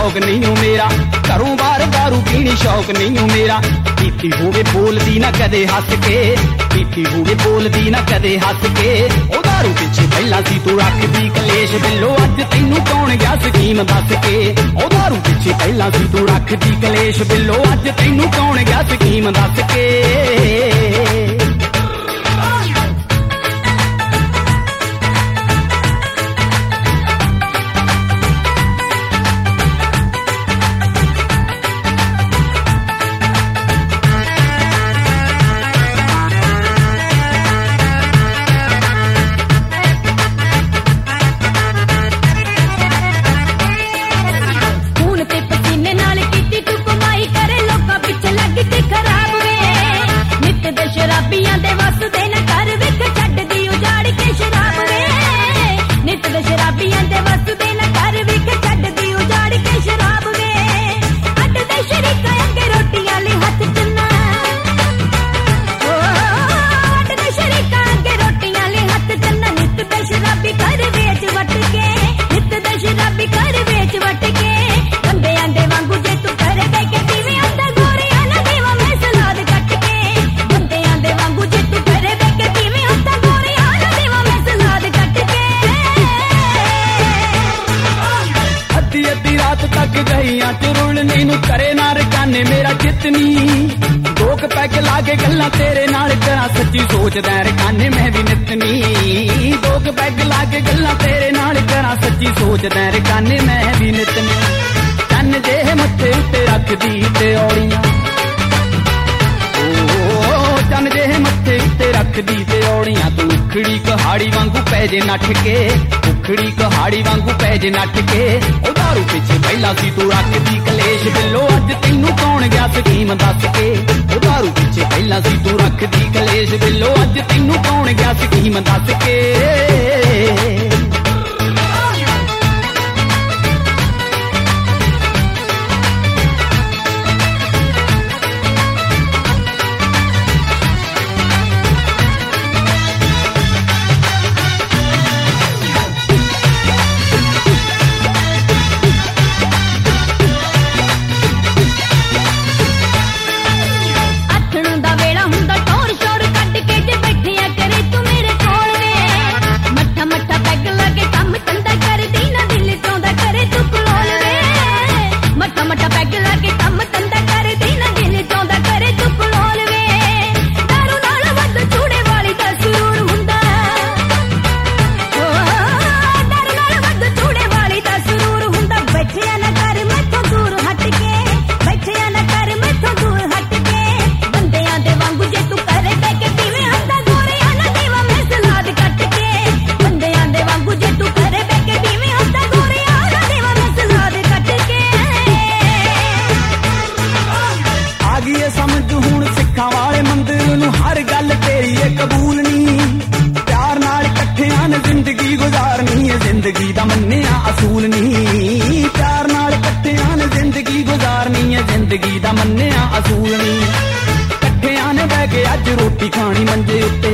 शौक नहीं हो मेरा, घरों बाहर दारू पीनी शौक नहीं हो मेरा। पीती होवे बोलदी ना कदे हस के, पीती होवे बोलदी ना कदे हस के। ओ दारू पिछे पहला सी तू रखदी कलेश बिल्लो, अज तैनू कौन गया स्कीम दस के। ओ दारू पिछे पहला सी तू रखदी कलेश बिल्लो, अज तैनू कौन गया स्कीम दस के। करे ना रकाने मेरा जितनी दोक पैक लाके गल्ला तेरे नाल करा सच्ची सोचदा रकाने मैं भी नितनी। दोक पैक लाके गल्ला तेरे नाल करा सच्ची सोचदा रकाने मैं भी नितनी। चन जे मत्थे उत्ते रखदी ते औड़ियां, चन जे मत्थे उत्ते रखदी ते औड़ियां। तू उखड़ी कहाड़ी वांगू पै जे नठ के, उखड़ी कहाड़ी वांगू पै जे नठ के। ओ दारू पिछे पहला सी तू रखदी कलेश बिल्लो, अज तैनू कौन गया स्कीम दस के। ओ दारू पिछे पहला सी तू रखदी कलेश बिल्लो, अज तैनू कौन गया स्कीम दस के। जिंदगी गुजारनी है जिंदगी दा मन्निया असूल नहीं, प्यार नाल कट्ठियां ने जिंदगी गुजारनी है जिंदगी दा मन्निया असूल नहीं। कट्ठियां ने बह के अज रोटी खानी मंजे उत्ते,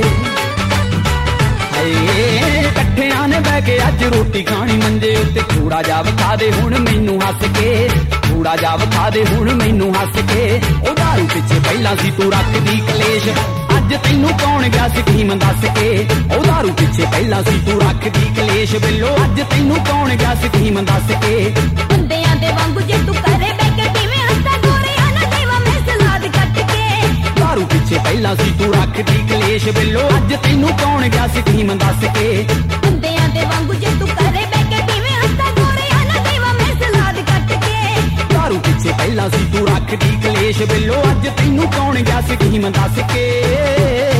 कट्ठियां ने बह के अज रोटी खानी मंजे उत्ते। थोड़ा जा विखा दे हुण मैनू हस के, थोड़ा जा विखा दे हुण मैनू हस के। ओ दारू पिछे पहला सी तू रखदी कलेश, अज तैनू कौन गया स्कीम दस के। ओ दारू पिछे पहला सी तू रखदी कलेश बिल्लो, अज तैनू कौन गया स्कीम दस के। बंदियां दे वांगू जे तू करे बैके किवें हंसदा गोरियां ना देवा मैं सलाद कट के। दारू पिछे पहला सी तू रखदी कलेश बिल्लो, अज तैनू कौन गया स्कीम दस के। बंदियां दे वांगू जे तू करे बैके किवें हंसदा गोरियां ना देवा मैं सलाद कट के। दारू पिछे पहला सी तू रखदी कलेश बिल्लो, अज तैनू कौन गया स्कीम दस के।